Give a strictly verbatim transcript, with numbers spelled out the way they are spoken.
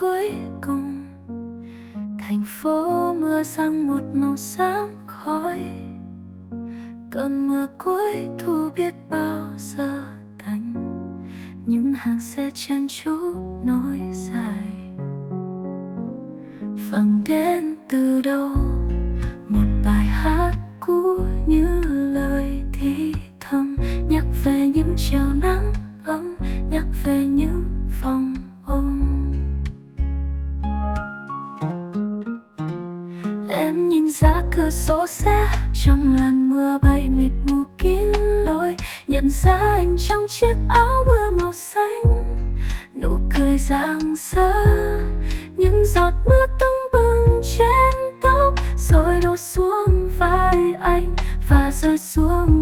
cuối cùng. Thành phố mưa sang một màu xám khói. Cơn mưa cuối thu biết bao giờ tạnh. Những hàng xe chen chúc nối dài. Vang đến từ đâu một bài hát cũ như lời thì thầm, nhắc về những chiều nắng ấm, nhắc về những vòng ôm. Em nhìn ra cửa sổ xe trong làn mưa bay mịt mù kín lối, nhận ra anh trong chiếc áo mưa màu xanh, nụ cười rạng rỡ. Những giọt mưa tưng bừng trên tóc rồi đổ xuống vai anh và rơi xuống